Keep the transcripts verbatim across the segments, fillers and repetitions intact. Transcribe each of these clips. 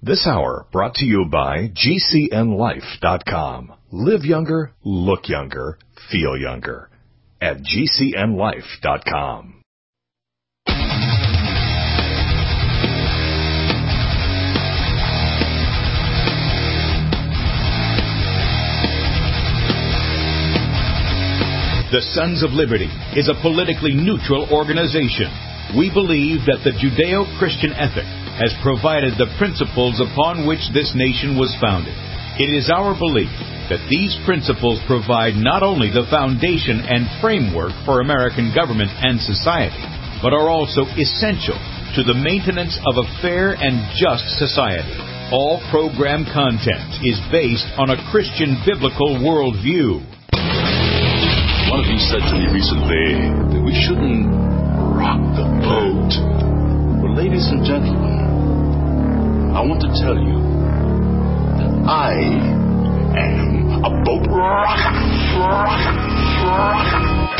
This hour brought to you by G C N life dot com. Live younger, look younger, feel younger at G C N life dot com. The Sons of Liberty is a politically neutral organization. We believe that the Judeo-Christian ethic has provided the principles upon which this nation was founded. It is our belief that these principles provide not only the foundation and framework for American government and society, but are also essential to the maintenance of a fair and just society. All program content is based on a Christian biblical worldview. One of you said to me recently that we shouldn't rock the boat. Well, ladies and gentlemen, I want to tell you that I am a boat rocker. rocker, rocker.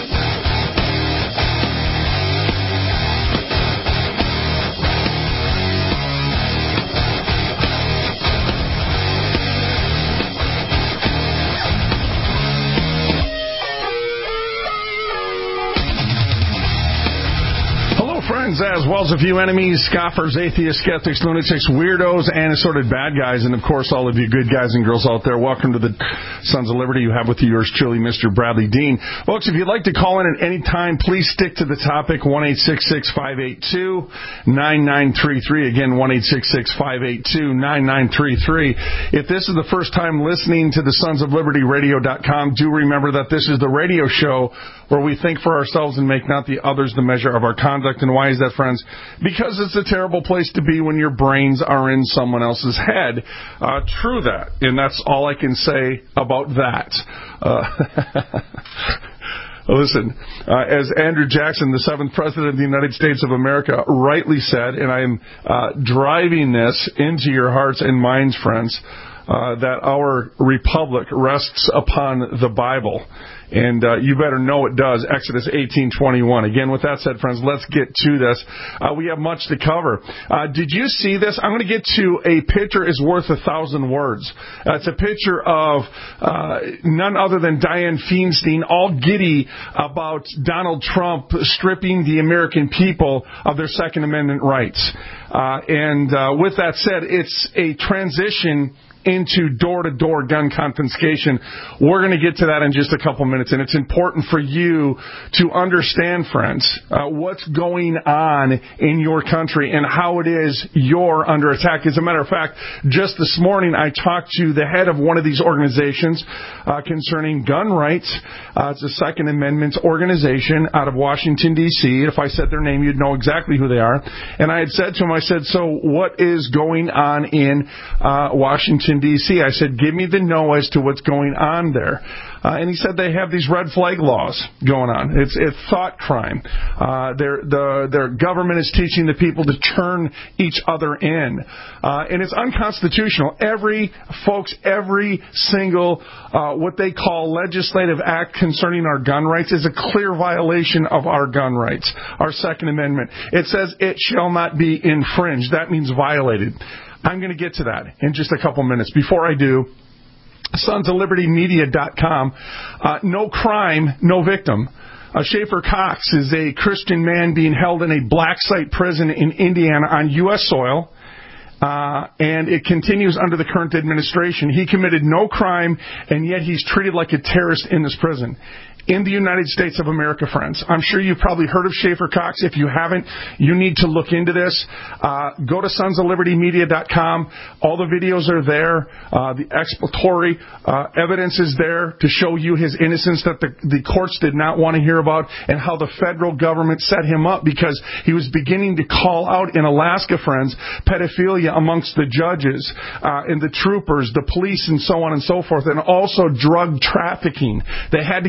Friends, as well as a few enemies, scoffers, atheists, skeptics, lunatics, weirdos, and assorted bad guys, and of course all of you good guys and girls out there, welcome to the Sons of Liberty. You have with you yours truly, Mister Bradley Dean. Folks, if you'd like to call in at any time, please stick to the topic, one eight six six, five eight two, nine nine three three. Again, one eight six six, five eight two, nine nine three three. If this is the first time listening to the Sons of Liberty Radio dot com, do remember that this is the radio show where we think for ourselves and make not the others the measure of our conduct. And why is that, friends? Because it's a terrible place to be when your brains are in someone else's head. Uh, true that. And that's all I can say about that. Uh, Listen, uh, as Andrew Jackson, the seventh President of the United States of America, rightly said, and I am uh, driving this into your hearts and minds, friends, uh, that our republic rests upon the Bible. And uh, you better know it does. Exodus eighteen twenty-one. Again, with that said, friends, let's get to this. Uh, we have much to cover. Uh, did you see this? I'm going to get to a picture is worth a thousand words. Uh, it's a picture of uh, none other than Dianne Feinstein, all giddy about Donald Trump stripping the American people of their Second Amendment rights. Uh, and uh, with that said, it's a transition into door-to-door gun confiscation. We're going to get to that in just a couple minutes, and it's important for you to understand, friends, uh, what's going on in your country and how it is you're under attack. As a matter of fact, just this morning I talked to the head of one of these organizations uh, concerning gun rights. Uh, it's a Second Amendment organization out of Washington, D C If I said their name, you'd know exactly who they are. And I had said to him, I said, so what is going on in uh, Washington, D C I said, give me the know as to what's going on there. Uh, and he said they have these red flag laws going on. It's it's thought crime. Uh, their the their government is teaching the people to turn each other in, uh, and it's unconstitutional. Every folks, every single uh, what they call legislative act concerning our gun rights is a clear violation of our gun rights, our Second Amendment. It says it shall not be infringed. That means violated. I'm going to get to that in just a couple minutes. Before I do, Sons of Liberty Media dot com, uh, no crime, no victim. Uh, Schaefer Cox is a Christian man being held in a black site prison in Indiana on U S soil. Uh, and it continues under the current administration. He committed no crime, and yet he's treated like a terrorist in this prison. In the United States of America, friends. I'm sure you've probably heard of Schaefer Cox. If you haven't, you need to look into this. Uh, go to Sons of Liberty Media dot com. All the videos are there. Uh, the exploratory uh, evidence is there to show you his innocence that the, the courts did not want to hear about, and how the federal government set him up because he was beginning to call out in Alaska, friends, pedophilia amongst the judges uh, and the troopers, the police, and so on and so forth, and also drug trafficking. They had to get rid of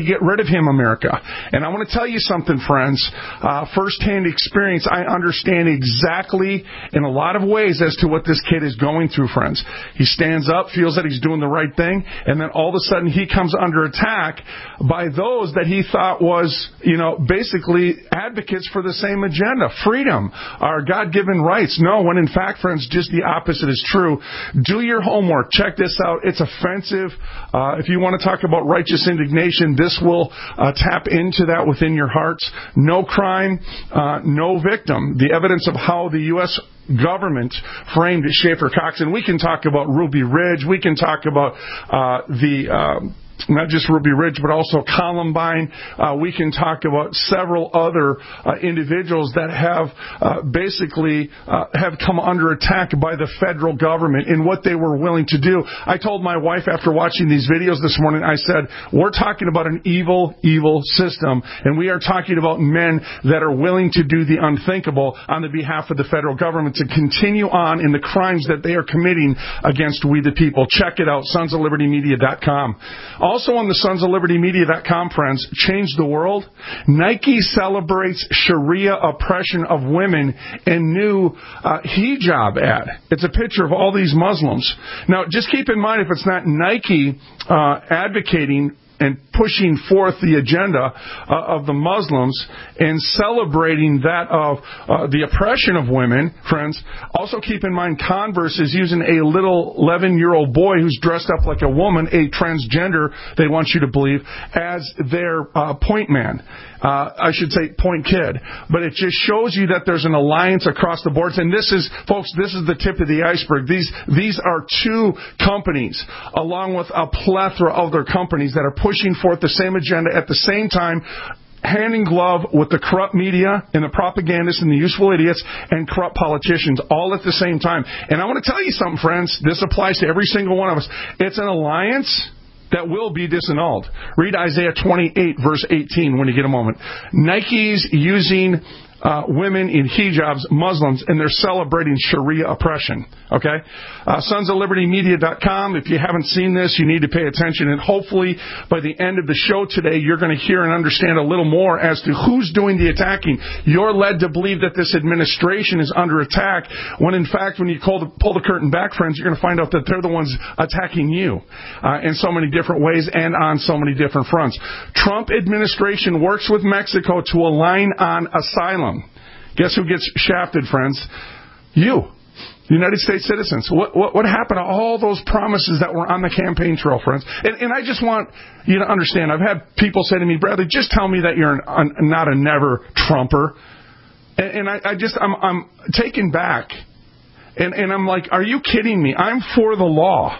him, America. And I want to tell you something, friends. Uh, firsthand experience, I understand exactly in a lot of ways as to what this kid is going through, friends. He stands up, feels that he's doing the right thing, and then all of a sudden he comes under attack by those that he thought was, you know, basically advocates for the same agenda, freedom, our God-given rights. No, when in fact, friends, just the opposite is true. Do your homework. Check this out. It's offensive. Uh, if you want to talk about righteous indignation, this will uh, tap into that within your hearts. No crime, uh, no victim. The evidence of how the U S government framed Schaefer Cox, and we can talk about Ruby Ridge. We can talk about uh, the... Uh, not just Ruby Ridge, but also Columbine. Uh, we can talk about several other uh, individuals that have uh, basically uh, have come under attack by the federal government in what they were willing to do. I told my wife after watching these videos this morning, I said, we're talking about an evil, evil system, and we are talking about men that are willing to do the unthinkable on the behalf of the federal government to continue on in the crimes that they are committing against we the people. Check it out, sons of liberty media dot com. Also on the sons of liberty media dot com, friends, change the world. Nike celebrates Sharia oppression of women in new uh, hijab ad. It's a picture of all these Muslims. Now, just keep in mind, if it's not Nike uh, advocating and pushing forth the agenda uh, of the Muslims and celebrating that of uh, the oppression of women, friends, also keep in mind Converse is using a little eleven-year-old boy who's dressed up like a woman, a transgender, they want you to believe, as their uh, point man. Uh, I should say point kid. But it just shows you that there's an alliance across the boards. And this is, folks, this is the tip of the iceberg. These, these are two companies, along with a plethora of other companies that are pushing forth the same agenda at the same time, hand in glove with the corrupt media and the propagandists and the useful idiots and corrupt politicians all at the same time. And I want to tell you something, friends. This applies to every single one of us. It's an alliance that will be disannulled. Read Isaiah twenty-eight, verse eighteen, when you get a moment. Nike's using uh, women in hijabs, Muslims, and they're celebrating Sharia oppression. Okay? Uh, sons of liberty media dot com. If you haven't seen this, you need to pay attention. And hopefully, by the end of the show today, you're going to hear and understand a little more as to who's doing the attacking. You're led to believe that this administration is under attack, when in fact, when you pull the, pull the curtain back, friends, you're going to find out that they're the ones attacking you uh, in so many different ways and on so many different fronts. Trump administration works with Mexico to align on asylum. Guess who gets shafted, friends? You. United States citizens. What, what what happened to all those promises that were on the campaign trail, friends? And, and I just want you to understand, I've had people say to me, Bradley, just tell me that you're an, an, not a never Trumper. And, and I, I just, I'm, I'm taken back. And, and I'm like, are you kidding me? I'm for the law.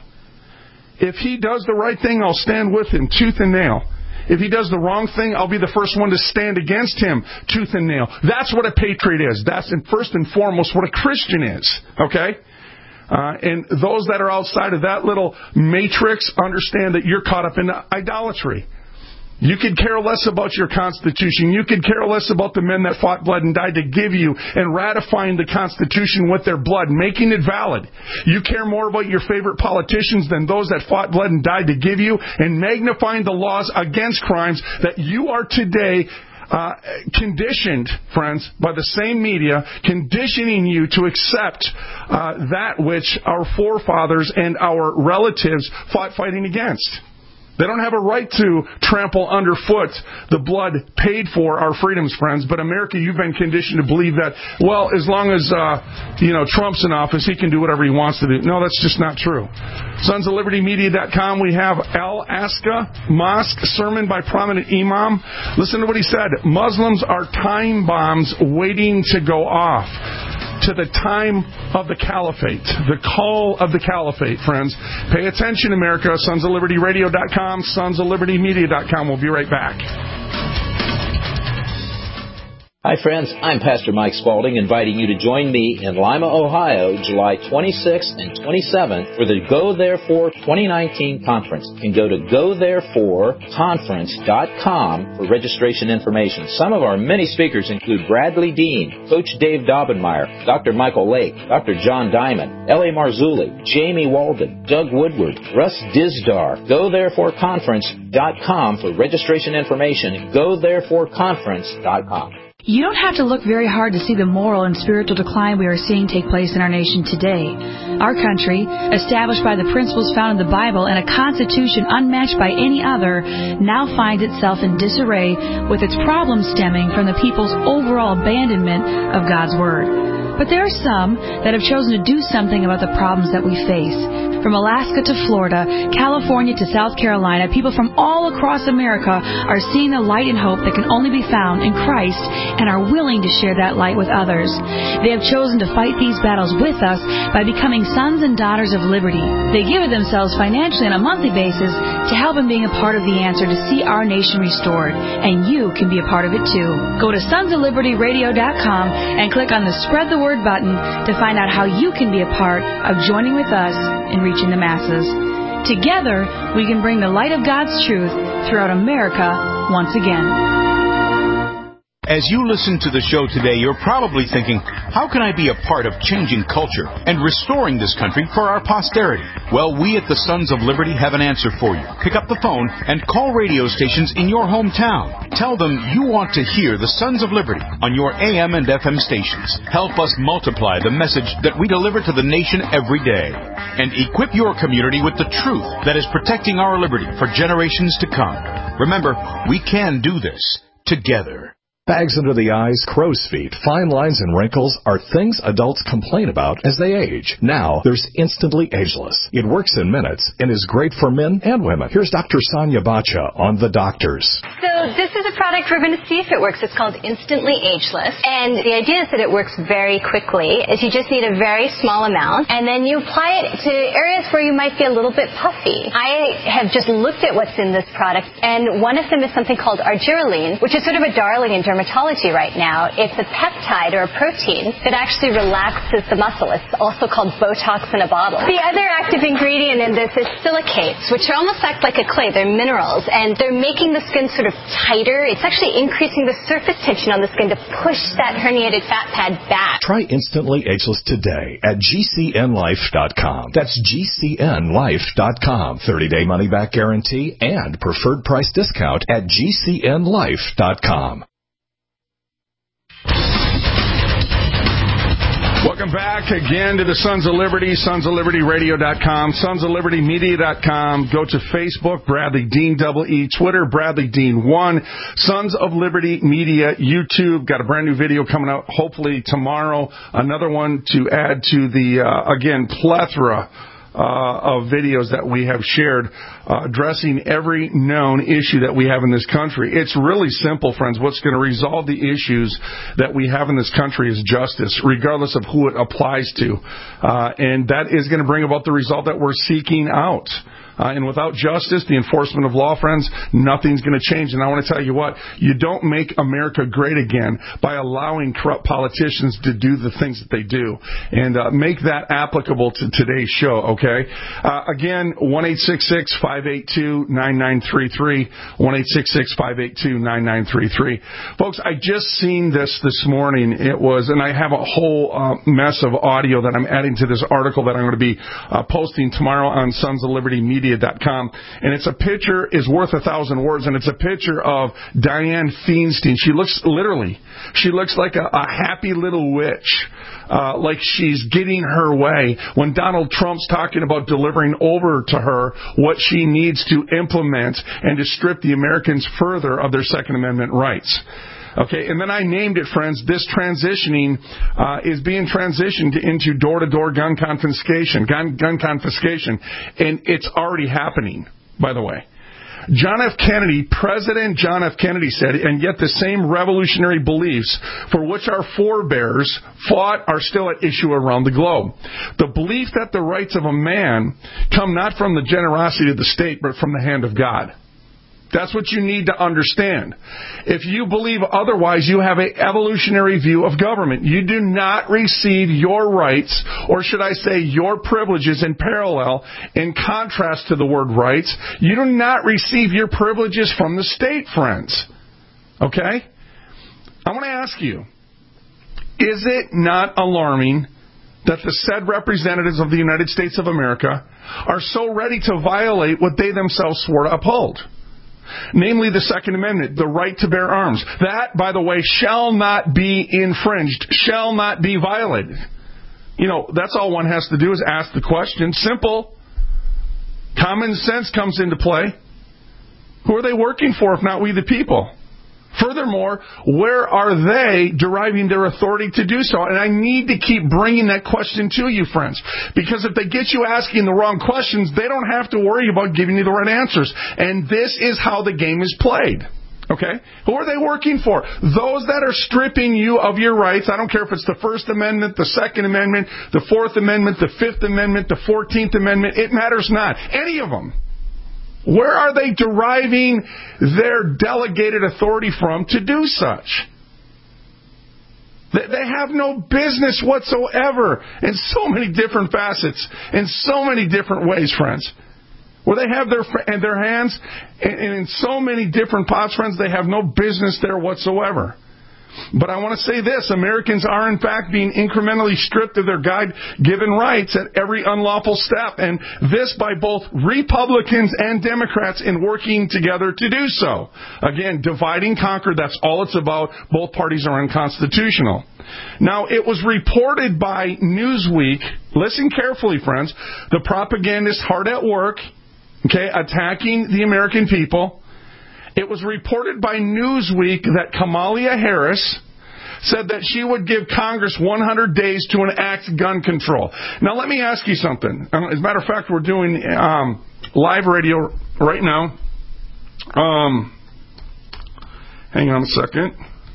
If he does the right thing, I'll stand with him, tooth and nail. If he does the wrong thing, I'll be the first one to stand against him, tooth and nail. That's what a patriot is. That's first and foremost what a Christian is. Okay? Uh, and those that are outside of that little matrix understand that you're caught up in idolatry. You could care less about your Constitution. You could care less about the men that fought, bled, and died to give you and ratifying the Constitution with their blood, making it valid. You care more about your favorite politicians than those that fought, bled, and died to give you, and magnifying the laws against crimes that you are today uh, conditioned, friends, by the same media, conditioning you to accept uh, that which our forefathers and our relatives fought fighting against. They don't have a right to trample underfoot the blood paid for our freedoms, friends. But America, you've been conditioned to believe that, well, as long as, uh, you know, Trump's in office, he can do whatever he wants to do. No, that's just not true. sons of liberty media dot com, we have Al Aqsa Mosque sermon by prominent imam. Listen to what he said. Muslims are time bombs waiting to go off. To the time of the caliphate, the call of the caliphate, friends. Pay attention, America. sons of liberty radio dot com, sons of liberty media dot com. We'll be right back. Hi, friends. I'm Pastor Mike Spaulding, inviting you to join me in Lima, Ohio, July twenty-sixth and twenty-seventh for the Go Therefore twenty nineteen conference. You can go to go therefore conference dot com for registration information. Some of our many speakers include Bradley Dean, Coach Dave Daubenmire, Doctor Michael Lake, Doctor John Diamond, L A Marzulli, Jamie Walden, Doug Woodward, Russ Dizdar. go therefore conference dot com for registration information. go therefore conference dot com. You don't have to look very hard to see the moral and spiritual decline we are seeing take place in our nation today. Our country, established by the principles found in the Bible and a constitution unmatched by any other, now finds itself in disarray with its problems stemming from the people's overall abandonment of God's Word. But there are some that have chosen to do something about the problems that we face. From Alaska to Florida, California to South Carolina, people from all across America are seeing the light and hope that can only be found in Christ and are willing to share that light with others. They have chosen to fight these battles with us by becoming sons and daughters of liberty. They give of themselves financially on a monthly basis to help in being a part of the answer to see our nation restored. And you can be a part of it too. Go to sons of liberty radio dot com and click on the Spread the Word button to find out how you can be a part of joining with us in reaching the masses. Together, we can bring the light of God's truth throughout America once again. As you listen to the show today, you're probably thinking, how can I be a part of changing culture and restoring this country for our posterity? Well, we at the Sons of Liberty have an answer for you. Pick up the phone and call radio stations in your hometown. Tell them you want to hear the Sons of Liberty on your A M and F M stations. Help us multiply the message that we deliver to the nation every day. And equip your community with the truth that is protecting our liberty for generations to come. Remember, we can do this together. Bags under the eyes, crow's feet, fine lines, and wrinkles are things adults complain about as they age. Now, there's Instantly Ageless. It works in minutes and is great for men and women. Here's Doctor Sonia Bacha on The Doctors. So this is a product we're going to see if it works. It's called Instantly Ageless. And the idea is that it works very quickly, is you just need a very small amount, and then you apply it to areas where you might be a little bit puffy. I have just looked at what's in this product, and one of them is something called argireline, which is sort of a darling in dermatology right now. It's a peptide or a protein that actually relaxes the muscle. It's also called Botox in a bottle. The other active ingredient in this is silicates, which are almost act like a clay. They're minerals, and they're making the skin sort of tighter. It's actually increasing the surface tension on the skin to push that herniated fat pad back. Try Instantly Ageless today at G C N life dot com. That's G C N life dot com. thirty-day money-back guarantee and preferred price discount at G C N life dot com. Welcome back again to the Sons of Liberty, sons of liberty radio dot com, sons of liberty media dot com. Go to Facebook, Bradley Dean double E, Twitter, Bradley Dean one, Sons of Liberty Media, YouTube. Got a brand new video coming out hopefully tomorrow. Another one to add to the, uh, again, plethora Uh, of videos that we have shared uh, addressing every known issue that we have in this country. It's really simple, friends. What's going to resolve the issues that we have in this country is justice, regardless of who it applies to. Uh, and that is going to bring about the result that we're seeking out. Uh, and without justice, the enforcement of law, friends, nothing's going to change. And I want to tell you what, you don't make America great again by allowing corrupt politicians to do the things that they do. And uh, make that applicable to today's show, okay? Uh, again, one eight six six, five eight two, nine nine three three, one eight six six, five eight two, nine nine three three. Folks, I just seen this this morning. It was, and I have a whole uh, mess of audio that I'm adding to this article that I'm going to be uh, posting tomorrow on Sons of Liberty Media dot com, and it's a picture is worth a thousand words, and it's a picture of Dianne Feinstein. She looks literally, she looks like a, a happy little witch, uh, like she's getting her way when Donald Trump's talking about delivering over to her what she needs to implement and to strip the Americans further of their Second Amendment rights. Okay, and then I named it, friends, this transitioning uh, is being transitioned into door-to-door gun confiscation, gun, gun confiscation, and it's already happening, by the way. John F. Kennedy, President John F. Kennedy said, and yet the same revolutionary beliefs for which our forebears fought are still at issue around the globe. The belief that the rights of a man come not from the generosity of the state, but from the hand of God. That's what you need to understand. If you believe otherwise, you have an evolutionary view of government. You do not receive your rights, or should I say your privileges in parallel, in contrast to the word rights. You do not receive your privileges from the state, friends. Okay? I want to ask you, is it not alarming that the said representatives of the United States of America are so ready to violate what they themselves swore to uphold? Namely, the Second Amendment, the right to bear arms. That, by the way, shall not be infringed, shall not be violated. You know, that's all one has to do is ask the question. Simple. Common sense comes into play. Who are they working for if not we the people? Furthermore, where are they deriving their authority to do so? And I need to keep bringing that question to you, friends. Because if they get you asking the wrong questions, they don't have to worry about giving you the right answers. And this is how the game is played. Okay? Who are they working for? Those that are stripping you of your rights. I don't care if it's the First Amendment, the Second Amendment, the Fourth Amendment, the Fifth Amendment, the Fourteenth Amendment. It matters not. Any of them. Where are they deriving their delegated authority from to do such? They have no business whatsoever in so many different facets, in so many different ways, friends. Where they have their in their hands, and in so many different pots, friends, they have no business there whatsoever. But I want to say this, Americans are in fact being incrementally stripped of their God-given rights at every unlawful step, and this by both Republicans and Democrats in working together to do so. Again, divide and conquer, that's all it's about. Both parties are unconstitutional. Now, it was reported by Newsweek, listen carefully, friends, the propagandists hard at work, okay, attacking the American people. It was reported by Newsweek that Kamala Harris said that she would give Congress one hundred days to enact gun control. Now, let me ask you something. As a matter of fact, we're doing um, live radio right now. Um, hang on a second.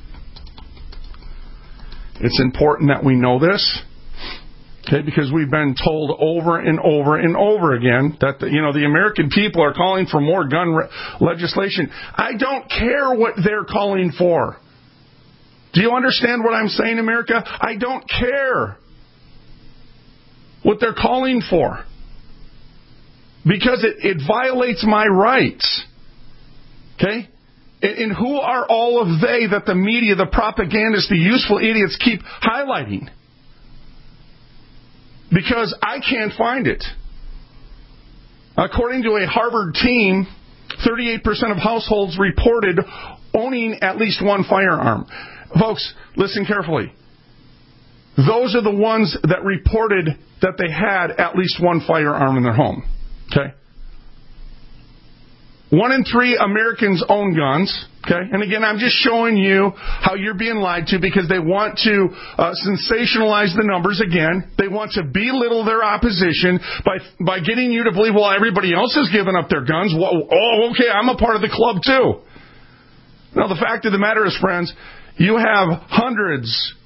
It's important that we know this. Okay, because we've been told over and over and over again that, the, you know, the American people are calling for more gun re- legislation. I don't care what they're calling for. Do you understand what I'm saying, America? I don't care what they're calling for. Because it, it violates my rights. Okay? And, and who are all of they that the media, the propagandists, the useful idiots keep highlighting? Because I can't find it. According to a Harvard team, thirty-eight percent of households reported owning at least one firearm. Folks, listen carefully. Those are the ones that reported that they had at least one firearm in their home. Okay? One in three Americans own guns. Okay? And again, I'm just showing you how you're being lied to because they want to uh, sensationalize the numbers again. They want to belittle their opposition by by getting you to believe, well, everybody else has given up their guns. Well, oh, okay, I'm a part of the club too. Now, the fact of the matter is, friends, you have hundreds.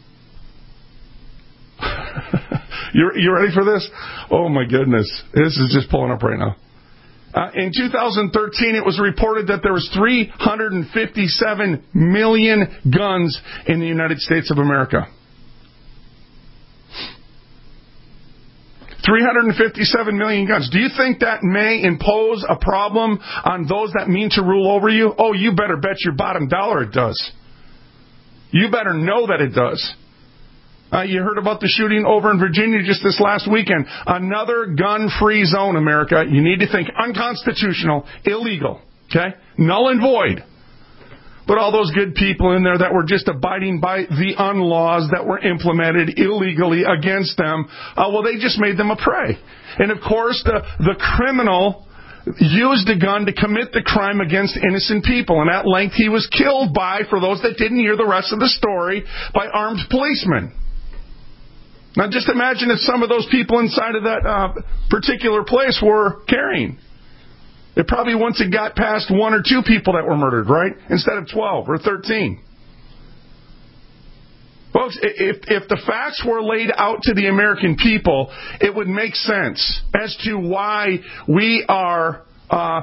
you you ready for this? Oh, my goodness. This is just pulling up right now. Uh, in two thousand thirteen, it was reported that there was three hundred fifty-seven million guns in the United States of America. three hundred fifty-seven million guns. Do you think that may impose a problem on those that mean to rule over you? Oh, you better bet your bottom dollar it does. You better know that it does. Uh, you heard about the shooting over in Virginia just this last weekend. Another gun-free zone, America. You need to think unconstitutional, illegal, okay? Null and void. But all those good people in there that were just abiding by the unlaws that were implemented illegally against them, uh, well, they just made them a prey. And, of course, the, the criminal used a gun to commit the crime against innocent people. And at length, he was killed by, for those that didn't hear the rest of the story, by armed policemen. Now, just imagine if some of those people inside of that uh, particular place were carrying. It probably once it got past one or two people that were murdered, right? Instead of twelve or thirteen. Folks, if, if the facts were laid out to the American people, it would make sense as to why we are uh,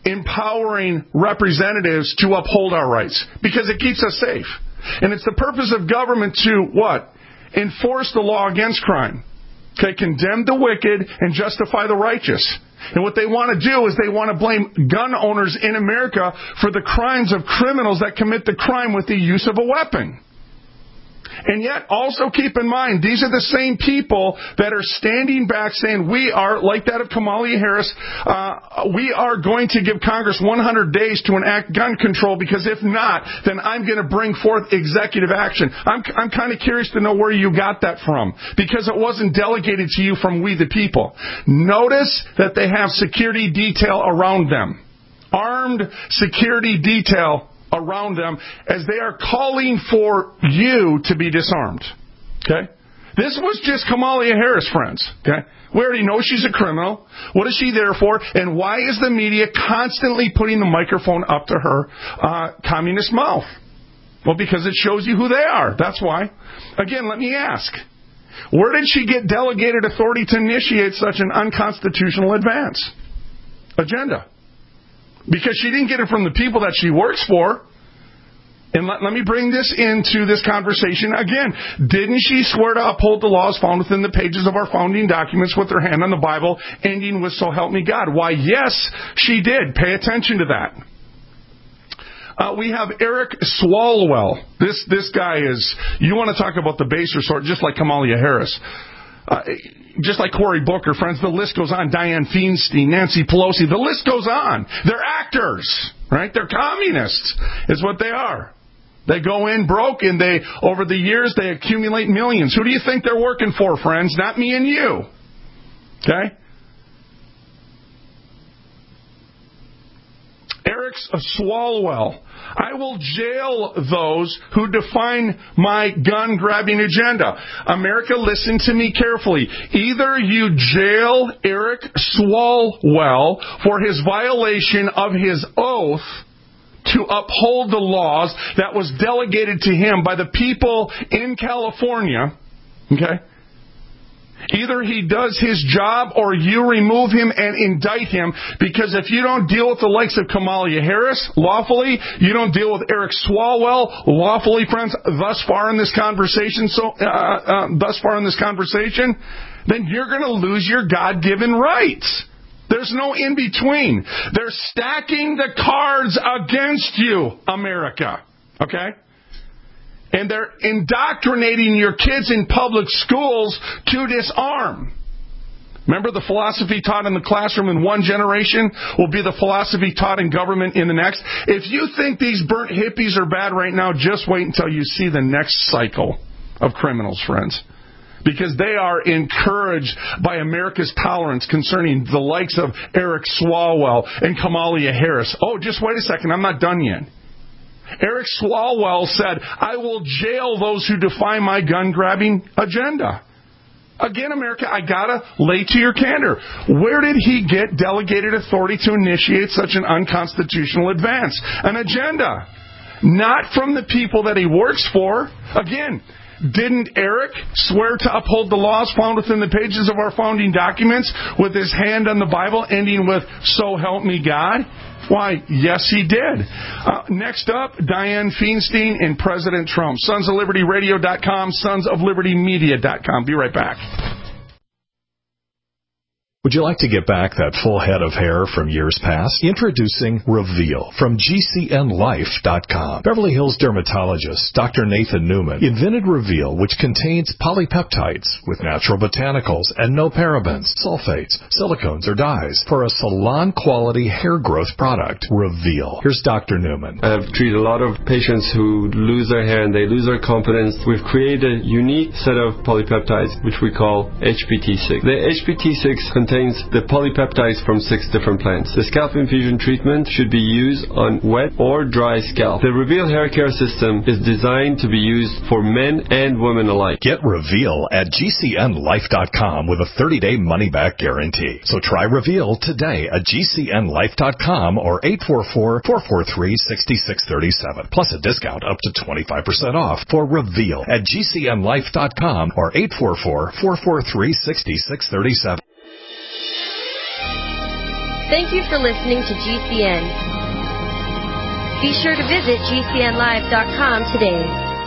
empowering representatives to uphold our rights because it keeps us safe. And it's the purpose of government to, what? Enforce the law against crime. Okay, condemn the wicked and justify the righteous. And what they want to do is they want to blame gun owners in America for the crimes of criminals that commit the crime with the use of a weapon. And yet, also keep in mind, these are the same people that are standing back saying, we are, like that of Kamala Harris, uh, we are going to give Congress one hundred days to enact gun control, because if not, then I'm going to bring forth executive action. I'm, I'm kind of curious to know where you got that from, because it wasn't delegated to you from we the people. Notice that they have security detail around them. Armed security detail around them as they are calling for you to be disarmed. Okay? This was just Kamala Harris, friends. Okay? We already know she's a criminal. What is she there for? And why is the media constantly putting the microphone up to her uh, communist mouth? Well, because it shows you who they are. That's why. Again, let me ask. Where did she get delegated authority to initiate such an unconstitutional advance? Agenda. Because she didn't get it from the people that she works for. And let, let me bring this into this conversation again. Didn't she swear to uphold the laws found within the pages of our founding documents with her hand on the Bible, ending with "So help me God"? Why, yes, she did. Pay attention to that. Uh, we have Eric Swalwell. This this guy is, you want to talk about the baser sort, just like Kamala Harris. Uh, just like Cory Booker, friends, the list goes on. Dianne Feinstein, Nancy Pelosi, the list goes on. They're actors, right? They're communists, is what they are. They go in broke, and they, over the years, they accumulate millions. Who do you think they're working for, friends? Not me and you. Okay? Eric Swalwell. I will jail those who define my gun-grabbing agenda. America, listen to me carefully. Either you jail Eric Swalwell for his violation of his oath to uphold the laws that was delegated to him by the people in California, okay? Either he does his job or you remove him and indict him, because if you don't deal with the likes of Kamala Harris lawfully, you don't deal with Eric Swalwell lawfully, friends, thus far in this conversation, so uh, uh, thus far in this conversation, then you're going to lose your God-given rights. There's no in between. They're stacking the cards against you, America. Okay? And they're indoctrinating your kids in public schools to disarm. Remember, the philosophy taught in the classroom in one generation will be the philosophy taught in government in the next. If you think these burnt hippies are bad right now, just wait until you see the next cycle of criminals, friends. Because they are encouraged by America's tolerance concerning the likes of Eric Swalwell and Kamala Harris. Oh, just wait a second, I'm not done yet. Eric Swalwell said, I will jail those who defy my gun-grabbing agenda. Again, America, I gotta lay to your candor. Where did he get delegated authority to initiate such an unconstitutional advance? An agenda. Not from the people that he works for. Again, didn't Eric swear to uphold the laws found within the pages of our founding documents with his hand on the Bible, ending with, so help me God? Why, yes, he did. Uh, next up, Dianne Feinstein and President Trump. Sons of Liberty Radio dot com, Sons of Liberty Media dot com. Be right back. Would you like to get back that full head of hair from years past? Introducing Reveal from G C N Life dot com. Beverly Hills dermatologist Doctor Nathan Newman invented Reveal, which contains polypeptides with natural botanicals and no parabens, sulfates, silicones, or dyes for a salon-quality hair growth product. Reveal. Here's Doctor Newman. I've treated a lot of patients who lose their hair and they lose their confidence. We've created a unique set of polypeptides, which we call H P T six. The H P T six contains contains the polypeptides from six different plants. The scalp infusion treatment should be used on wet or dry scalp. The Reveal hair care system is designed to be used for men and women alike. Get Reveal at G C N Life dot com with a thirty-day money-back guarantee. So try Reveal today at G C N Life dot com or eight four four, four four three, six six three seven, plus a discount up to twenty-five percent off for Reveal at G C N Life dot com or eight four four, four four three, six six three seven. Thank you for listening to G C N. Be sure to visit G C N live dot com today.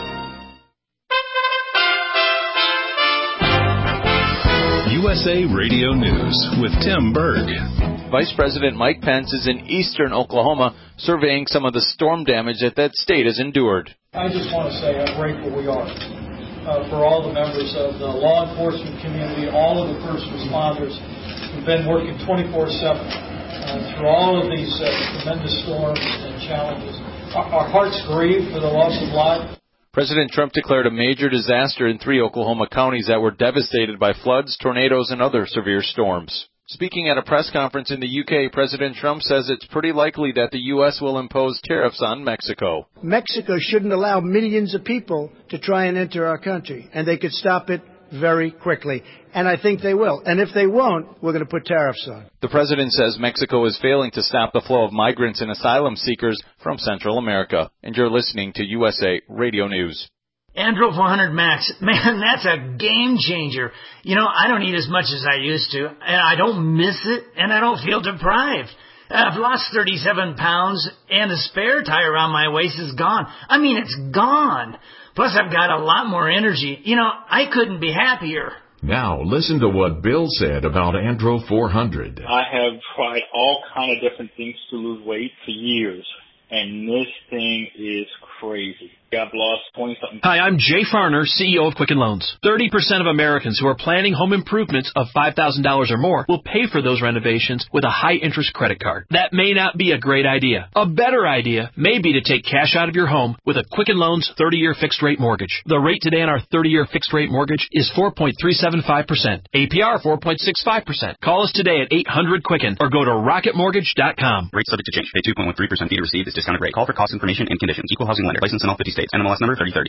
U S A Radio News with Tim Berg. Vice President Mike Pence is in eastern Oklahoma surveying some of the storm damage that that state has endured. I just want to say how grateful we are uh, for all the members of the law enforcement community, all of the first responders who've been working twenty-four seven uh, through all of these uh, tremendous storms and challenges. Our, our hearts grieve for the loss of life. President Trump declared a major disaster in three Oklahoma counties that were devastated by floods, tornadoes, and other severe storms. Speaking at a press conference in the U K, President Trump says it's pretty likely that the U S will impose tariffs on Mexico. Mexico shouldn't allow millions of people to try and enter our country, and they could stop it very quickly. And I think they will. And if they won't, we're going to put tariffs on. The president says Mexico is failing to stop the flow of migrants and asylum seekers from Central America. And you're listening to U S A Radio News. Andro four hundred Max, man, that's a game changer. You know, I don't eat as much as I used to, and I don't miss it, and I don't feel deprived. I've lost thirty-seven pounds, and the spare tie around my waist is gone. I mean, it's gone. Plus, I've got a lot more energy. You know, I couldn't be happier. Now, listen to what Bill said about Andro four hundred. I have tried all kind of different things to lose weight for years, and this thing is crazy. I've lost twenty-something. Hi, I'm Jay Farner, C E O of Quicken Loans. thirty percent of Americans who are planning home improvements of five thousand dollars or more will pay for those renovations with a high-interest credit card. That may not be a great idea. A better idea may be to take cash out of your home with a Quicken Loans thirty-year fixed-rate mortgage. The rate today on our thirty-year fixed-rate mortgage is four point three seven five percent. A P R four point six five percent. Call us today at eight hundred Quicken or go to rocket mortgage dot com. Rate subject to change. Pay two point one three percent fee to receive this discounted rate. Call for cost information and conditions. Equal housing lender. License in all fifty states. N M L S number thirty thirty.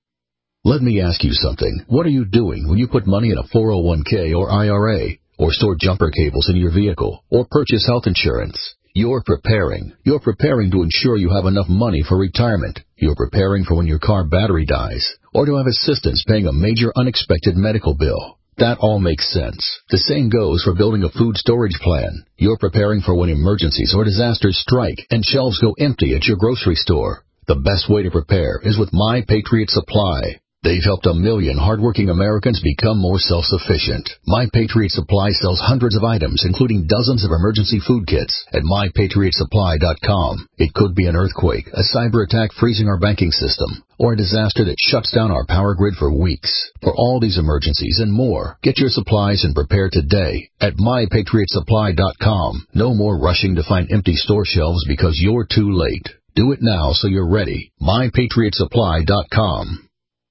Let me ask you something. What are you doing when you put money in a four oh one k or I R A, or store jumper cables in your vehicle, or purchase health insurance? You're preparing. You're preparing to ensure you have enough money for retirement. You're preparing for when your car battery dies, or to have assistance paying a major unexpected medical bill. That all makes sense. The same goes for building a food storage plan. You're preparing for when emergencies or disasters strike and shelves go empty at your grocery store. The best way to prepare is with My Patriot Supply. They've helped a million hardworking Americans become more self-sufficient. My Patriot Supply sells hundreds of items, including dozens of emergency food kits, at my patriot supply dot com. It could be an earthquake, a cyber attack freezing our banking system, or a disaster that shuts down our power grid for weeks. For all these emergencies and more, get your supplies and prepare today at my patriot supply dot com. No more rushing to find empty store shelves because you're too late. Do it now so you're ready. my patriot supply dot com.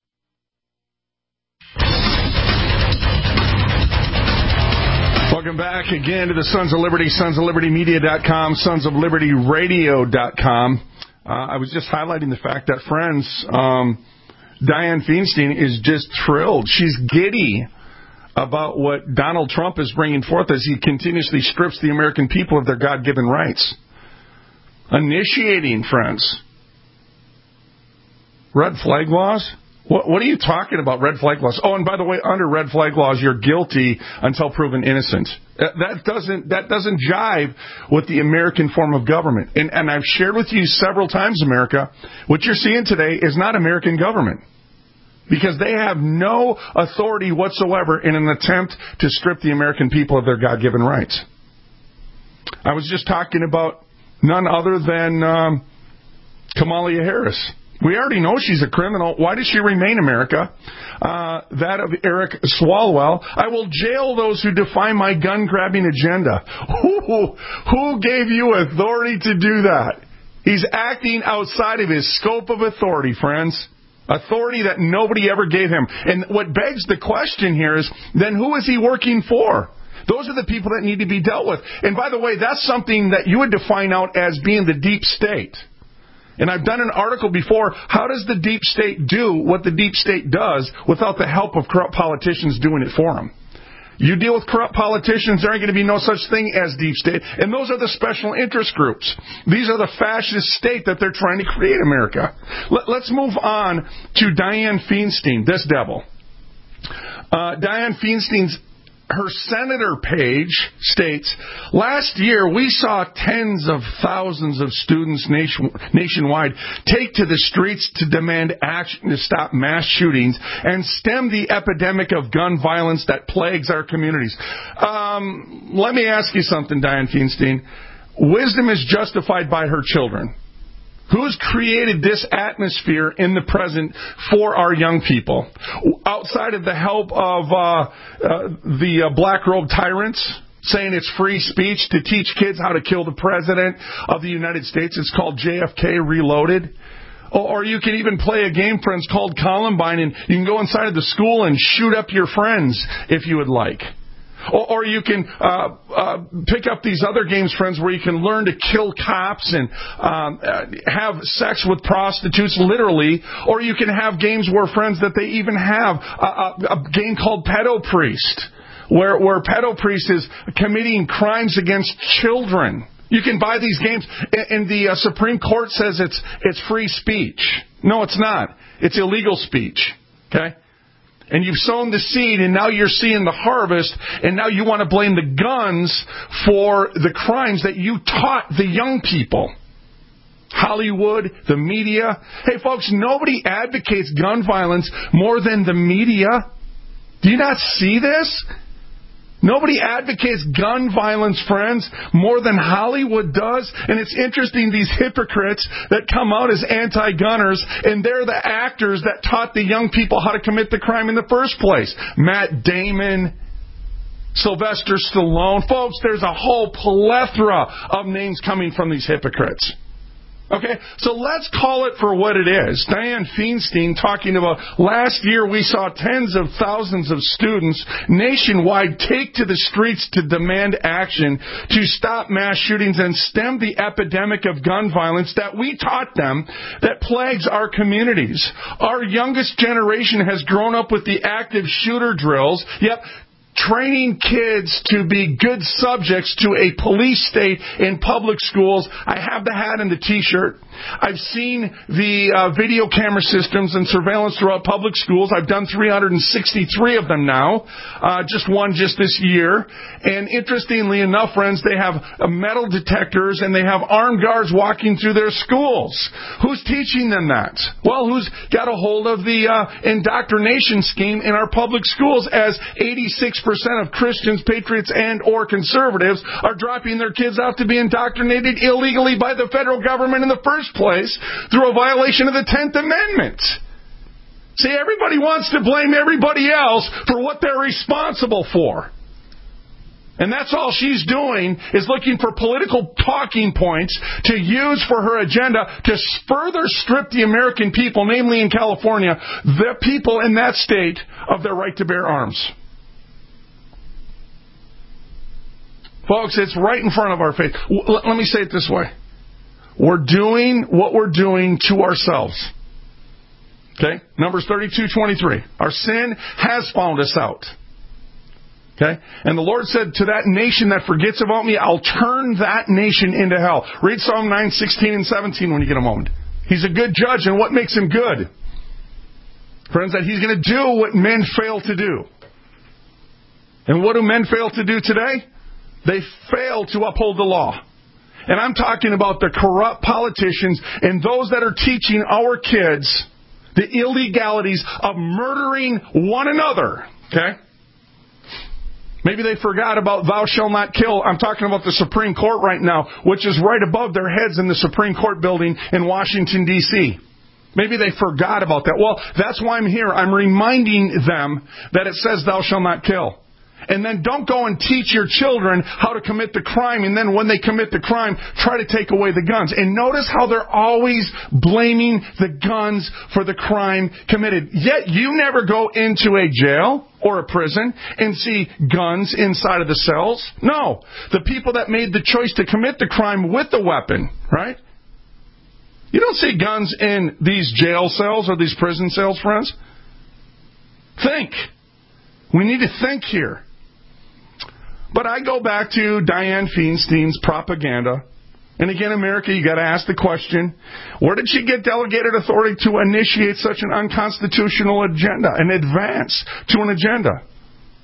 Welcome back again to the Sons of Liberty, sons of liberty media dot com, sons of liberty radio dot com. Uh, I was just highlighting the fact that, friends, um, Dianne Feinstein is just thrilled. She's giddy about what Donald Trump is bringing forth as he continuously strips the American people of their God-given rights. Initiating, friends, red flag laws? What, what are you talking about, red flag laws? Oh, and by the way, under red flag laws, you're guilty until proven innocent. That doesn't that doesn't jive with the American form of government. And, and I've shared with you several times, America, what you're seeing today is not American government. Because they have no authority whatsoever in an attempt to strip the American people of their God-given rights. I was just talking about none other than um, Kamala Harris. We already know she's a criminal. Why does she remain, America? Uh, that of Eric Swalwell. I will jail those who defy my gun-grabbing agenda. Who, who gave you authority to do that? He's acting outside of his scope of authority, friends. Authority that nobody ever gave him. And what begs the question here is, then who is he working for? Those are the people that need to be dealt with. And by the way, that's something that you would define out as being the deep state. And I've done an article before, how does the deep state do what the deep state does without the help of corrupt politicians doing it for them? You deal with corrupt politicians, there ain't going to be no such thing as deep state. And those are the special interest groups. These are the fascist state that they're trying to create, America. Let, let's move on to Dianne Feinstein, this devil. Uh, Dianne Feinstein's her senator page states, last year we saw tens of thousands of students nation, nationwide take to the streets to demand action to stop mass shootings and stem the epidemic of gun violence that plagues our communities. Um, let me ask you something, Dianne Feinstein. Wisdom is justified by her children. Who's created this atmosphere in the present for our young people? Outside of the help of uh, uh, the uh, black robe tyrants saying it's free speech to teach kids how to kill the president of the United States. It's called J F K Reloaded. Or you can even play a game, friends, called Columbine, and you can go inside of the school and shoot up your friends if you would like. Or, or you can uh, uh, pick up these other games, friends, where you can learn to kill cops and um, uh, have sex with prostitutes, literally. Or you can have games where, friends, that they even have a, a, a game called Pedo Priest, where, where Pedo Priest is committing crimes against children. You can buy these games, and the uh, Supreme Court says it's it's free speech. No, it's not. It's illegal speech. Okay? And you've sown the seed, and now you're seeing the harvest, and now you want to blame the guns for the crimes that you taught the young people. Hollywood, the media. Hey, folks, nobody advocates gun violence more than the media. Do you not see this? Nobody advocates gun violence, friends, more than Hollywood does. And it's interesting, these hypocrites that come out as anti-gunners, and they're the actors that taught the young people how to commit the crime in the first place. Matt Damon, Sylvester Stallone. Folks, there's a whole plethora of names coming from these hypocrites. Okay, so let's call it for what it is. Dianne Feinstein talking about last year we saw tens of thousands of students nationwide take to the streets to demand action to stop mass shootings and stem the epidemic of gun violence that we taught them that plagues our communities. Our youngest generation has grown up with the active shooter drills. Yep. Training kids to be good subjects to a police state in public schools. I have the hat and the T-shirt. I've seen the uh, video camera systems and surveillance throughout public schools. I've done three hundred sixty-three of them now, uh, just one just this year. And interestingly enough, friends, they have uh, metal detectors and they have armed guards walking through their schools. Who's teaching them that? Well, who's got a hold of the uh, indoctrination scheme in our public schools, as eighty-six percent of Christians, patriots, and or conservatives are dropping their kids off to be indoctrinated illegally by the federal government in the first place through a violation of the tenth Amendment. See, everybody wants to blame everybody else for what they're responsible for. And that's all she's doing, is looking for political talking points to use for her agenda to further strip the American people, namely in California, the people in that state, of their right to bear arms. Folks, it's right in front of our face. Let me say it this way. We're doing what we're doing to ourselves. Okay? Numbers thirty-two twenty-three. Our sin has found us out. Okay? And the Lord said to that nation that forgets about me, I'll turn that nation into hell. Read Psalm nine sixteen and seventeen when you get a moment. He's a good judge, and what makes him good? Friends, that he's going to do what men fail to do. And what do men fail to do today? They fail to uphold the law. And I'm talking about the corrupt politicians and those that are teaching our kids the illegalities of murdering one another. Okay? Maybe they forgot about thou shalt not kill. I'm talking about the Supreme Court right now, which is right above their heads in the Supreme Court building in Washington, D C Maybe they forgot about that. Well, that's why I'm here. I'm reminding them that it says thou shalt not kill. And then don't go and teach your children how to commit the crime, and then when they commit the crime, try to take away the guns. And notice how they're always blaming the guns for the crime committed. Yet you never go into a jail or a prison and see guns inside of the cells. No. The people that made the choice to commit the crime with the weapon, right? You don't see guns in these jail cells or these prison cells, friends. Think. We need to think here. But I go back to Dianne Feinstein's propaganda. And again, America, you got to ask the question, where did she get delegated authority to initiate such an unconstitutional agenda, an advance to an agenda?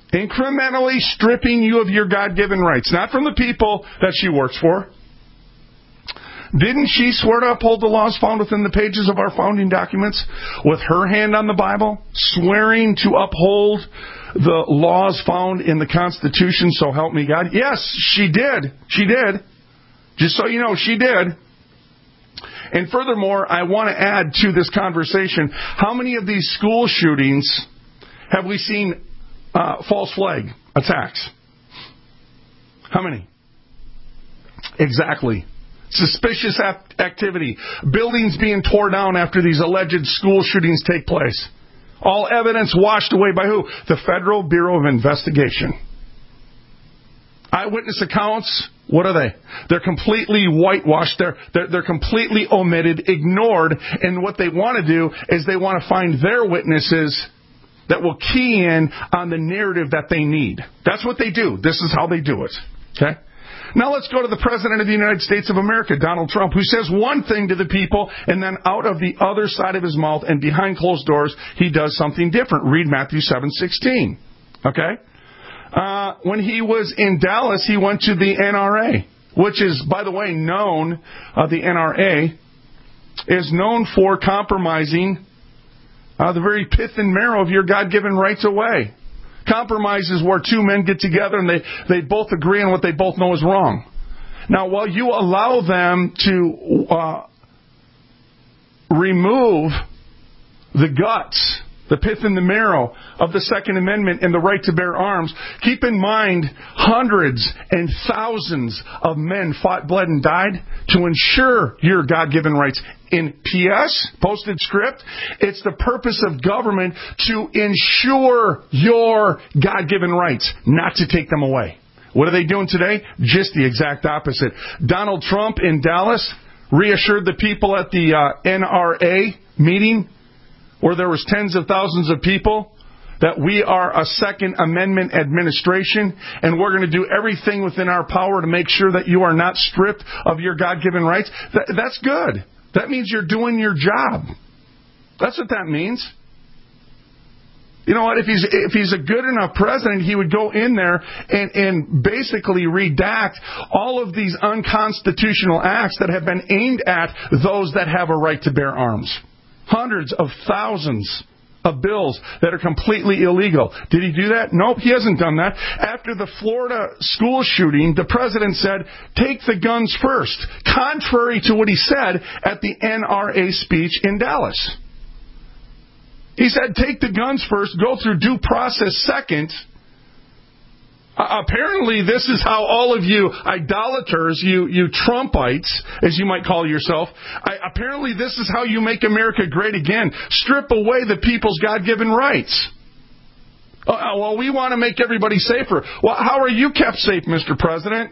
Incrementally stripping you of your God-given rights. Not from the people that she works for. Didn't she swear to uphold the laws found within the pages of our founding documents with her hand on the Bible, swearing to uphold the laws found in the Constitution, so help me God? Yes, she did. She did. Just so you know, she did. And furthermore, I want to add to this conversation, how many of these school shootings have we seen uh, false flag attacks? How many? Exactly. Suspicious activity. Buildings being torn down after these alleged school shootings take place. All evidence washed away by who? The Federal Bureau of Investigation. Eyewitness accounts, what are they? They're completely whitewashed. They're, they're, they're completely omitted, ignored. And what they want to do is they want to find their witnesses that will key in on the narrative that they need. That's what they do. This is how they do it. Okay? Now let's go to the President of the United States of America, Donald Trump, who says one thing to the people, and then out of the other side of his mouth and behind closed doors, he does something different. Read Matthew seven sixteen. Okay? Uh, when he was in Dallas, he went to the N R A, which is, by the way, known, uh, the N R A is known for compromising uh, the very pith and marrow of your God-given rights away. Compromise is where two men get together and they, they both agree on what they both know is wrong. Now, while you allow them to uh, remove the guts, the pith and the marrow of the Second Amendment and the right to bear arms, keep in mind hundreds and thousands of men fought, bled, and died to ensure your God-given rights. In P S, posted script, it's the purpose of government to ensure your God-given rights, not to take them away. What are they doing today? Just the exact opposite. Donald Trump in Dallas reassured the people at the uh, N R A meeting, where there was tens of thousands of people, that we are a Second Amendment administration, and we're going to do everything within our power to make sure that you are not stripped of your God-given rights. Th- that's good. That means you're doing your job. That's what that means. You know what? If he's if he's a good enough president, he would go in there and, and basically redact all of these unconstitutional acts that have been aimed at those that have a right to bear arms. Hundreds of thousands of bills that are completely illegal. Did he do that? Nope, he hasn't done that. After the Florida school shooting, the president said, take the guns first, contrary to what he said at the N R A speech in Dallas. He said, take the guns first, go through due process second. Uh, apparently, this is how all of you idolaters, you, you Trumpites, as you might call yourself, I, apparently this is how you make America great again. Strip away the people's God-given rights. Uh, well, we want to make everybody safer. Well, how are you kept safe, Mister President?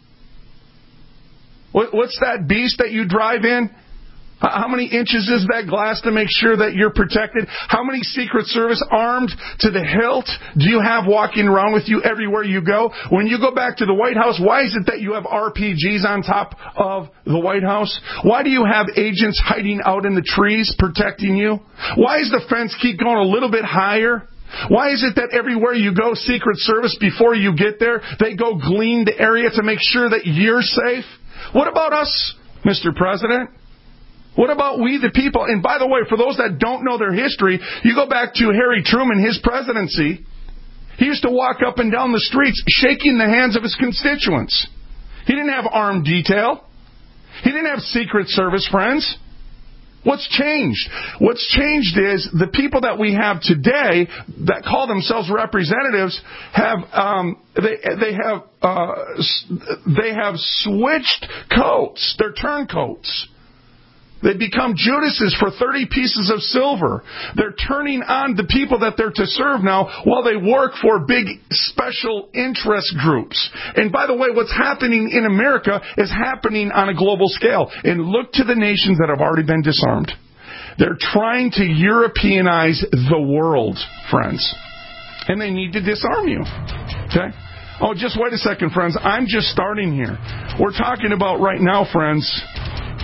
What, what's that beast that you drive in? How many inches is that glass to make sure that you're protected? How many Secret Service armed to the hilt do you have walking around with you everywhere you go? When you go back to the White House, why is it that you have R P Gs on top of the White House? Why do you have agents hiding out in the trees protecting you? Why does the fence keep going a little bit higher? Why is it that everywhere you go, Secret Service, before you get there, they go glean the area to make sure that you're safe? What about us, Mister President? What about we the people? And by the way, for those that don't know their history, you go back to Harry Truman, his presidency. He used to walk up and down the streets shaking the hands of his constituents. He didn't have armed detail. He didn't have Secret Service friends. What's changed? What's changed is the people that we have today that call themselves representatives have um, they they have uh, they have switched coats. They're turncoats. They become Judases for thirty pieces of silver. They're turning on the people that they're to serve now while they work for big special interest groups. And by the way, what's happening in America is happening on a global scale. And look to the nations that have already been disarmed. They're trying to Europeanize the world, friends. And they need to disarm you. Okay? Oh, just wait a second, friends. I'm just starting here. We're talking about right now, friends,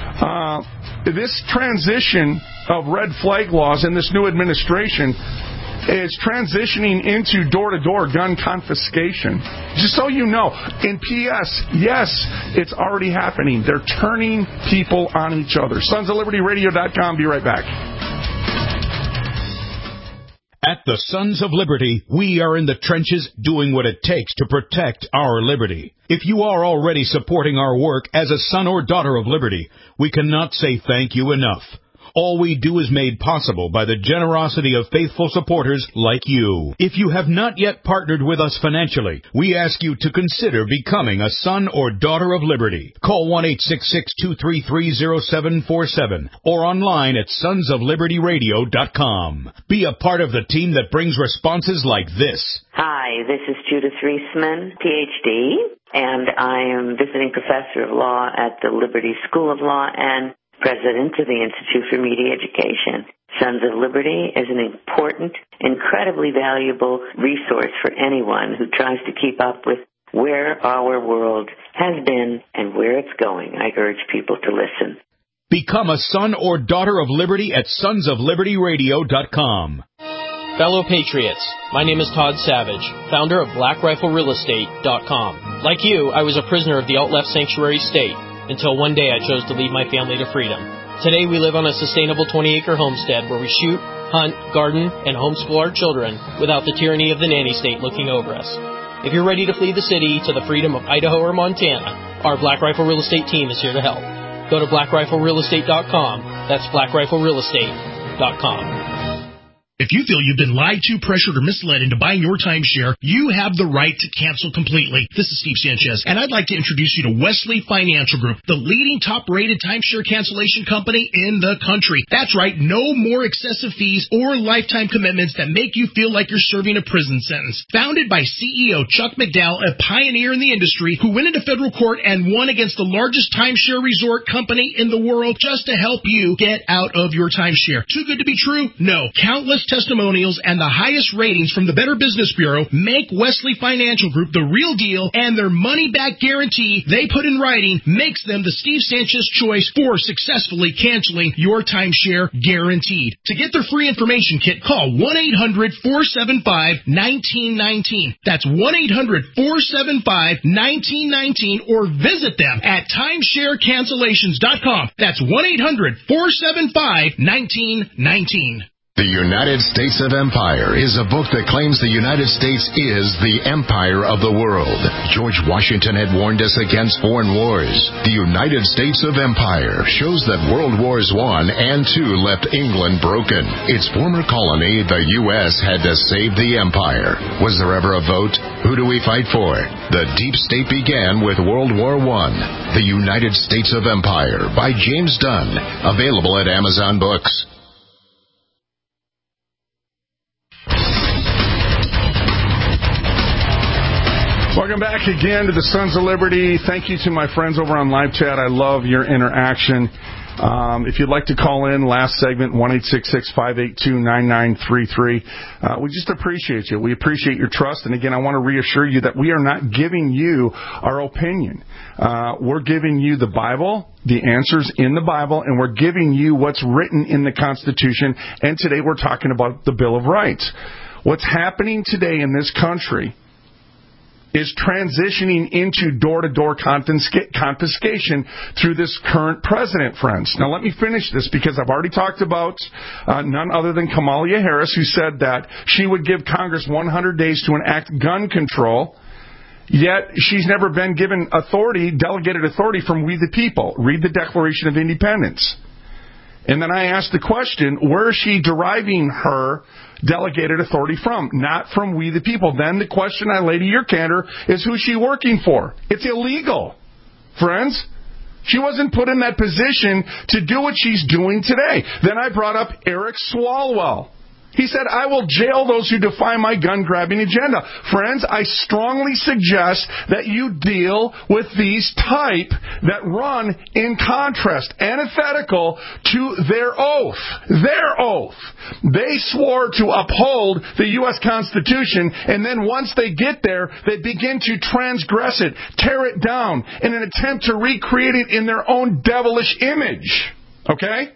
uh, this transition of red flag laws in this new administration is transitioning into door-to-door gun confiscation. Just so you know, in P S, yes, it's already happening. They're turning people on each other. sons of liberty radio dot com. Be right back. At the Sons of Liberty, we are in the trenches doing what it takes to protect our liberty. If you are already supporting our work as a son or daughter of liberty, we cannot say thank you enough. All we do is made possible by the generosity of faithful supporters like you. If you have not yet partnered with us financially, we ask you to consider becoming a son or daughter of liberty. Call one eight six six, two three three, zero seven four seven or online at sons of liberty radio dot com. Be a part of the team that brings responses like this. Hi, this is Judith Reisman, P H D, and I am visiting professor of law at the Liberty School of Law and president of the Institute for Media Education. Sons of Liberty is an important, incredibly valuable resource for anyone who tries to keep up with where our world has been and where it's going. I urge people to listen. Become a son or daughter of liberty at sons of liberty radio dot com. Fellow Patriots, my name is Todd Savage, founder of black rifle real estate dot com. Like you, I was a prisoner of the alt-left sanctuary state, until one day I chose to lead my family to freedom. Today we live on a sustainable twenty-acre homestead where we shoot, hunt, garden, and homeschool our children without the tyranny of the nanny state looking over us. If you're ready to flee the city to the freedom of Idaho or Montana, our Black Rifle Real Estate team is here to help. Go to black rifle real estate dot com. That's black rifle real estate dot com. If you feel you've been lied to, pressured, or misled into buying your timeshare, you have the right to cancel completely. This is Steve Sanchez, and I'd like to introduce you to Wesley Financial Group, the leading top-rated timeshare cancellation company in the country. That's right, no more excessive fees or lifetime commitments that make you feel like you're serving a prison sentence. Founded by C E O Chuck McDowell, a pioneer in the industry who went into federal court and won against the largest timeshare resort company in the world just to help you get out of your timeshare. Too good to be true? No. Countless testimonials and the highest ratings from the Better Business Bureau make Wesley Financial Group the real deal, and their money-back guarantee they put in writing makes them the Steve Sanchez choice for successfully canceling your timeshare guaranteed. To get their free information kit, call one eight hundred, four seven five, one nine one nine. That's one eight hundred, four seven five, one nine one nine, or visit them at timeshare cancellations dot com. That's one eight hundred, four seven five, one nine one nine. The United States of Empire is a book that claims the United States is the empire of the world. George Washington had warned us against foreign wars. The United States of Empire shows that World Wars One and Two left England broken. Its former colony, the U S, had to save the empire. Was there ever a vote? Who do we fight for? The deep state began with World War One. The United States of Empire by James Dunn. Available at Amazon Books. Welcome back again to the Sons of Liberty. Thank you to my friends over on Live Chat. I love your interaction. Um, if you'd like to call in, last segment, one eight six six, five eight two, nine nine three three. Uh, we just appreciate you. We appreciate your trust. And again, I want to reassure you that we are not giving you our opinion. Uh, we're giving you the Bible, the answers in the Bible, and we're giving you what's written in the Constitution. And today we're talking about the Bill of Rights. What's happening today in this country is transitioning into door-to-door confisca- confiscation through this current president, friends. Now, let me finish this because I've already talked about uh, none other than Kamala Harris, who said that she would give Congress one hundred days to enact gun control, yet she's never been given authority, delegated authority from we the people. Read the Declaration of Independence. And then I asked the question, where is she deriving her delegated authority from? Not from we the people. Then the question I lay to your candor is, who's she working for? It's illegal, friends. She wasn't put in that position to do what she's doing today. Then I brought up Eric Swalwell. He said, I will jail those who defy my gun-grabbing agenda. Friends, I strongly suggest that you deal with these type that run in contrast, antithetical to their oath. Their oath. They swore to uphold the U S Constitution, and then once they get there, they begin to transgress it, tear it down, in an attempt to recreate it in their own devilish image. Okay?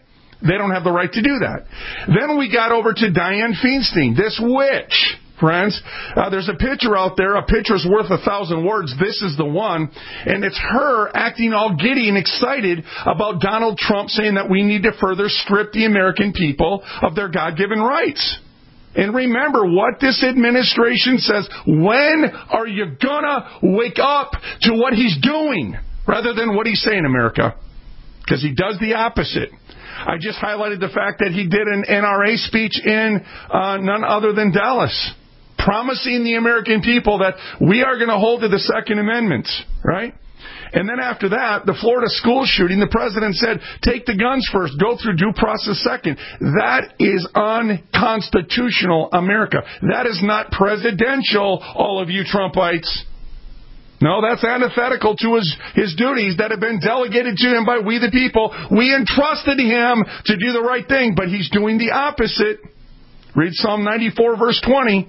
They don't have the right to do that. Then we got over to Dianne Feinstein, this witch. Friends, uh, there's a picture out there. A picture's worth a thousand words. This is the one. And it's her acting all giddy and excited about Donald Trump saying that we need to further strip the American people of their God-given rights. And remember what this administration says. When are you gonna wake up to what he's doing rather than what he's saying, America? Because he does the opposite. I just highlighted the fact that he did an N R A speech in uh, none other than Dallas, promising the American people that we are going to hold to the Second Amendment, right? And then after that, the Florida school shooting, the president said, take the guns first, go through due process second. That is unconstitutional, America. That is not presidential, all of you Trumpites. No, that's antithetical to his, his duties that have been delegated to him by we the people. We entrusted him to do the right thing, but he's doing the opposite. Read Psalm ninety-four, verse twenty.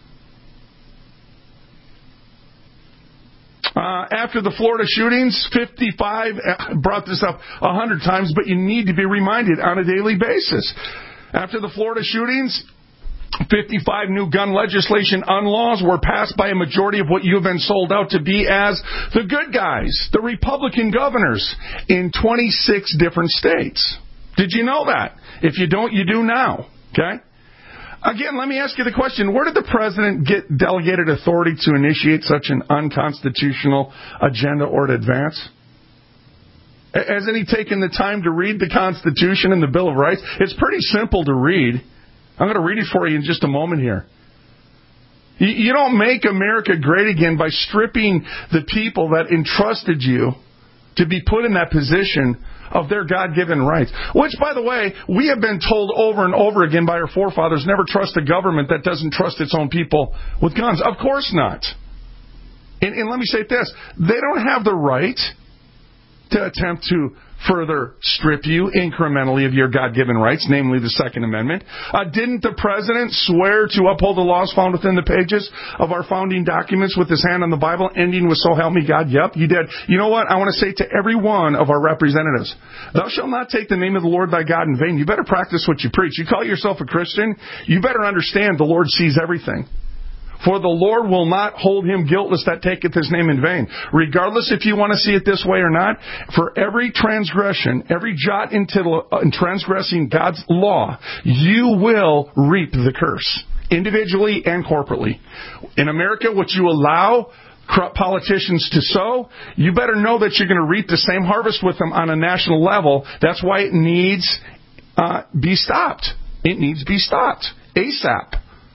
Uh, after the Florida shootings, fifty-five, uh, brought this up a hundred times, but you need to be reminded on a daily basis. After the Florida shootings, fifty-five new gun legislation unlaws were passed by a majority of what you have been sold out to be as the good guys, the Republican governors, in twenty-six different states. Did you know that? If you don't, you do now. Okay? Again, let me ask you the question, where did the president get delegated authority to initiate such an unconstitutional agenda or to advance? Hasn't he taken the time to read the Constitution and the Bill of Rights? It's pretty simple to read. I'm going to read it for you in just a moment here. You don't make America great again by stripping the people that entrusted you to be put in that position of their God-given rights. Which, by the way, we have been told over and over again by our forefathers, never trust a government that doesn't trust its own people with guns. Of course not. And, and let me say this. They don't have the right to attempt to further strip you incrementally of your God-given rights, namely the Second Amendment. Uh, didn't the president swear to uphold the laws found within the pages of our founding documents with his hand on the Bible, ending with "So help me God"? Yep, you did. You know what? I want to say to every one of our representatives, thou shalt not take the name of the Lord thy God in vain. You better practice what you preach. You call yourself a Christian, you better understand the Lord sees everything. For the Lord will not hold him guiltless that taketh his name in vain. Regardless if you want to see it this way or not, for every transgression, every jot and tittle in transgressing God's law, you will reap the curse, individually and corporately. In America, what you allow corrupt politicians to sow, you better know that you're going to reap the same harvest with them on a national level. That's why it needs uh, be stopped. It needs to be stopped ASAP.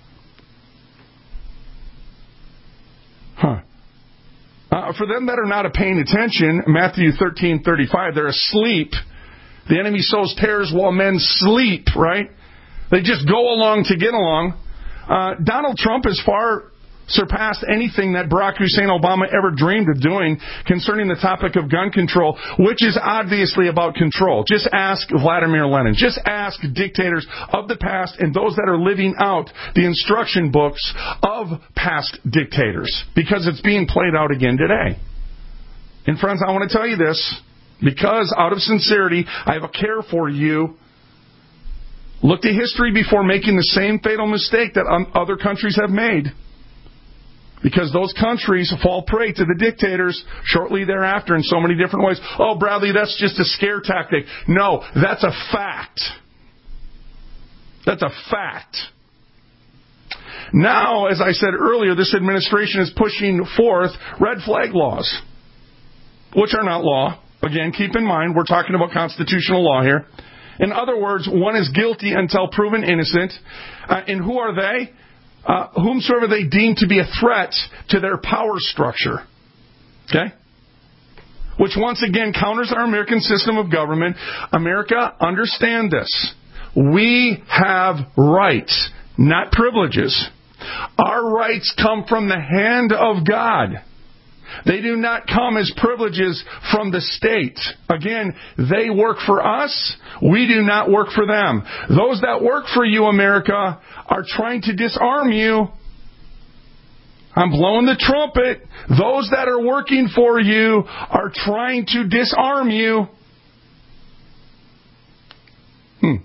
Huh. Uh, for them that are not paying attention, Matthew thirteen thirty-five, they're asleep. The enemy sows tares while men sleep, right? They just go along to get along. Uh, Donald Trump has far surpassed anything that Barack Hussein Obama ever dreamed of doing concerning the topic of gun control, which is obviously about control. Just ask Vladimir Lenin. Just ask dictators of the past and those that are living out the instruction books of past dictators, because it's being played out again today. And friends, I want to tell you this, because out of sincerity, I have a care for you. Look to history before making the same fatal mistake that other countries have made. Because those countries fall prey to the dictators shortly thereafter in so many different ways. Oh, Bradley, that's just a scare tactic. No, that's a fact. That's a fact. Now, as I said earlier, this administration is pushing forth red flag laws, which are not law. Again, keep in mind, we're talking about constitutional law here. In other words, one is guilty until proven innocent. Uh, and who are they? Uh, whomsoever they deem to be a threat to their power structure. Okay? Which once again counters our American system of government. America, understand this. We have rights, not privileges. Our rights come from the hand of God. They do not come as privileges from the state. Again, they work for us. We do not work for them. Those that work for you, America, are trying to disarm you. I'm blowing the trumpet. Those that are working for you are trying to disarm you. Hmm.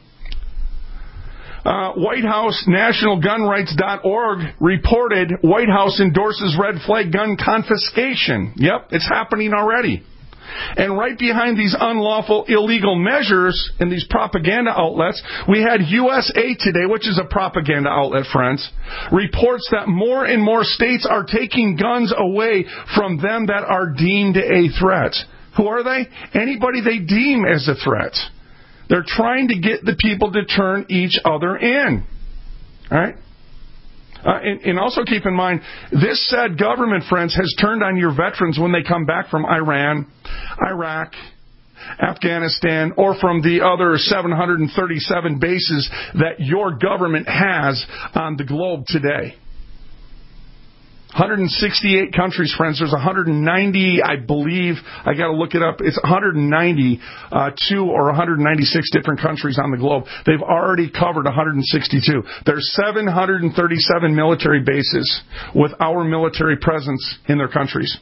Uh, White House National Gun Rights dot org reported White House endorses red flag gun confiscation. Yep, it's happening already. And right behind these unlawful, illegal measures in these propaganda outlets, we had U S A Today, which is a propaganda outlet, friends, reports that more and more states are taking guns away from them that are deemed a threat. Who are they? Anybody they deem as a threat. They're trying to get the people to turn each other in. All right? Uh, and, and also keep in mind, this said government, friends, has turned on your veterans when they come back from Iran, Iraq, Afghanistan, or from the other seven hundred thirty-seven bases that your government has on the globe today. one hundred sixty-eight countries, friends. There's one hundred ninety, I believe. I got to look it up. It's one hundred ninety-two or one hundred ninety-six different countries on the globe. They've already covered one hundred sixty-two. There's seven hundred thirty-seven military bases with our military presence in their countries.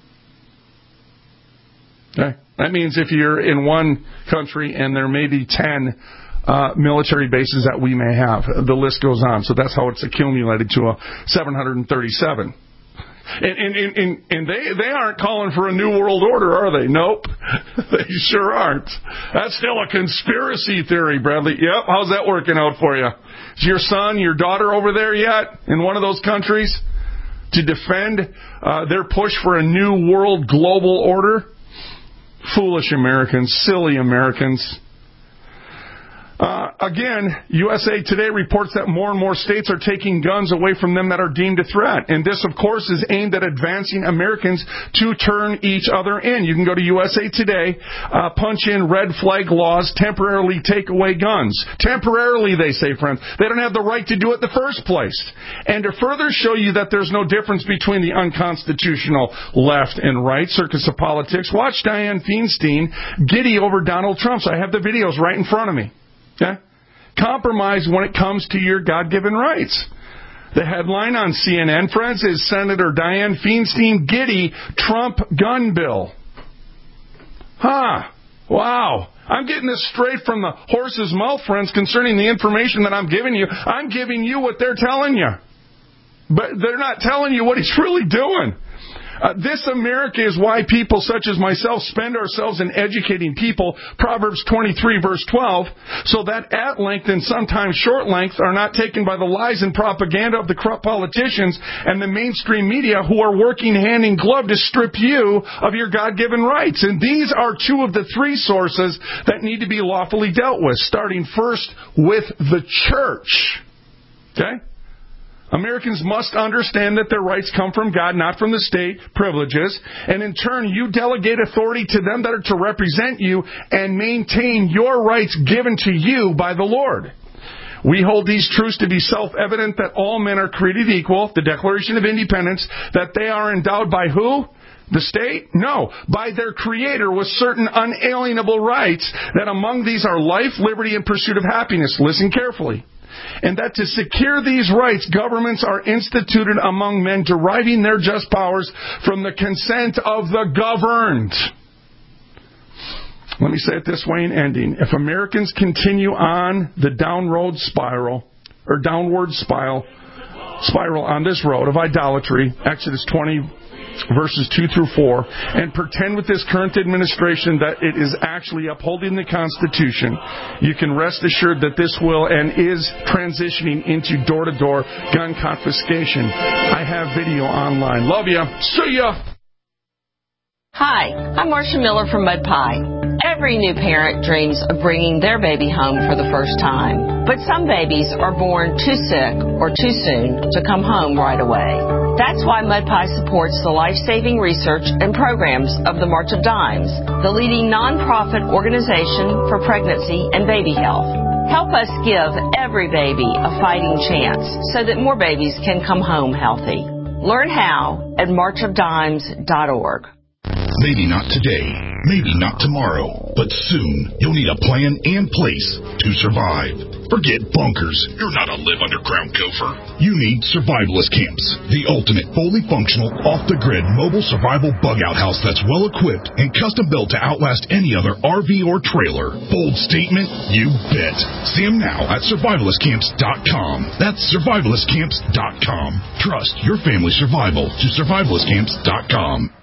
Okay? That means if you're in one country and there may be ten Uh, military bases that we may have. The list goes on. So that's how it's accumulated to a seven hundred thirty-seven. And, and, and, and they, they aren't calling for a new world order, are they? Nope. They sure aren't. That's still a conspiracy theory, Bradley. Yep. How's that working out for you? Is your son, your daughter over there yet in one of those countries to defend uh, their push for a new world global order? Foolish Americans, silly Americans. Uh, again, U S A Today reports that more and more states are taking guns away from them that are deemed a threat. And this, of course, is aimed at advancing Americans to turn each other in. You can go to U S A Today, uh, punch in red flag laws, temporarily take away guns. Temporarily, they say, friends. They don't have the right to do it in the first place. And to further show you that there's no difference between the unconstitutional left and right, circus of politics, watch Dianne Feinstein giddy over Donald Trump. So I have the videos right in front of me. Okay? Compromise when it comes to your God-given rights. The headline on C N N, friends, is Senator Dianne Feinstein giddy Trump gun bill. Huh. Wow. I'm getting this straight from the horse's mouth, friends, concerning the information that I'm giving you. I'm giving you what they're telling you. But they're not telling you what he's really doing. Uh, this America is why people such as myself spend ourselves in educating people, Proverbs twenty-three, verse twelve, so that at length and sometimes short length are not taken by the lies and propaganda of the corrupt politicians and the mainstream media who are working hand in glove to strip you of your God-given rights. And these are two of the three sources that need to be lawfully dealt with, starting first with the church. Okay? Americans must understand that their rights come from God, not from the state privileges. And in turn, you delegate authority to them that are to represent you and maintain your rights given to you by the Lord. We hold these truths to be self-evident that all men are created equal, the Declaration of Independence, that they are endowed by who? The state? No. By their Creator with certain unalienable rights, that among these are life, liberty, and pursuit of happiness. Listen carefully. And that to secure these rights, governments are instituted among men, deriving their just powers from the consent of the governed. Let me say it this way in ending. If Americans continue on the downward spiral, or downward spiral, spiral on this road of idolatry, Exodus twenty, verses two through four, and pretend with this current administration that it is actually upholding the Constitution, you can rest assured that this will and is transitioning into door-to-door gun confiscation. I have video online. Love ya. See ya. Hi, I'm Marcia Miller from Mud Pie. Every new parent dreams of bringing their baby home for the first time. But some babies are born too sick or too soon to come home right away. That's why Mud Pie supports the life-saving research and programs of the March of Dimes, the leading nonprofit organization for pregnancy and baby health. Help us give every baby a fighting chance so that more babies can come home healthy. Learn how at march of dimes dot org. Maybe not today, maybe not tomorrow, but soon you'll need a plan and place to survive. Forget bunkers. You're not a live underground gopher. You need Survivalist Camps, the ultimate fully functional, off-the-grid mobile survival bug-out house that's well-equipped and custom-built to outlast any other R V or trailer. Bold statement? You bet. See them now at survivalist camps dot com. That's survivalist camps dot com. Trust your family's survival to survivalist camps dot com.